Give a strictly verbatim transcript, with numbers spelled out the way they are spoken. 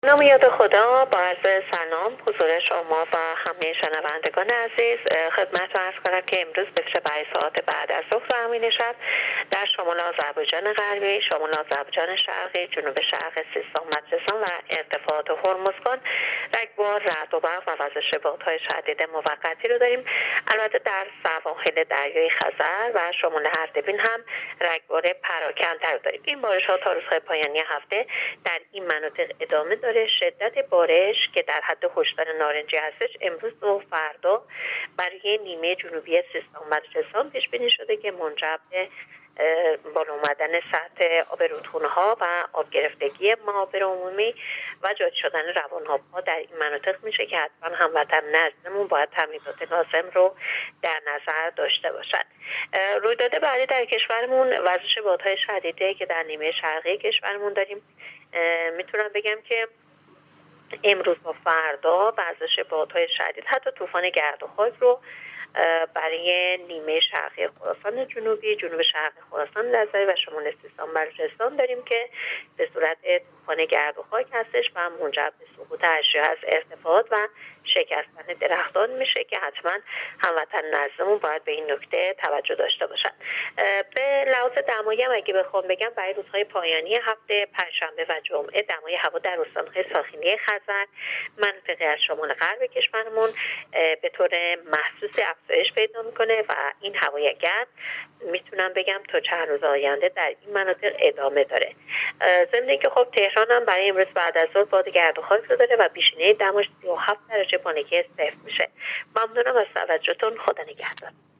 نام یاد خدا، با عرض سلام حضور شما و همه شنوندگان عزیز خدمت عرض کنم که امروز بشه برای ساعت بعد از ظهر زمینی شب در شمال آذربایجان غربی، شمال آذربایجان شرقی، جنوب شرق سیستان مجلسان و ارتفاعات هرمزگان رگبار، رعد و برق و وزش بادهای شدید موقتی رو داریم. البته در سواحل دریای خزر و شمال اردبیل هم رگبار پراکنده رو داریم. این بارش ها تا روزهای پایانی هفته در این مناطق ادامه داره. شدت بارش که در حد هشدار نارنجی هستش امروز و فردا برای نیمه جنوبی سیستان و بلوچستان پیش بینی شده که منجر به بالا اومدن سطح آب رودخونه‌ها و آب گرفتگی معابر عمومی و جاری شدن روان‌آب‌ها در این مناطق میشه که حتما هموطن نزدمون باید تمهیدات لازم رو در نظر داشته باشد. رویداد بعدی در کشورمون وزش بادهای شدیده که در نیمه شرقی کشورمون داریم. میتونم بگم که امروز و فردا وزش بادهای شدید حتی طوفان گرد و خاک رو برای نیمه شرقی خراسان جنوبی، جنوب شرقی خراسان لرزه و شمال سیستان بلوچستان داریم که به صورت طوفان گرد و خاک هستش و منجر به سقوط اشیاء از ارتفاعات و شکستن درختان میشه که حتما هموطن نزدمون باید به این نکته توجه داشته باشن. به لحاظ دمایی هم اگه بخوام بگم برای روزهای پایانی هفته پنجشنبه و جمعه دمای هوا در استان‌های ساحلی خزر، مناطقی از شمال غرب کشورمون به طور محسوسی افزایش پیدا میکنه و این هوای گرم میتونم بگم تا چند روز آینده در این مناطق ادامه داره. ضمن اینکه خب تهران هم برای امروز بعد از ظهر باد گرد و خاک رو داره و بیشینه دماش سی و هفت درجه بانگی صفر میشه. ممنونم از توجهتون. خدا نگهدار.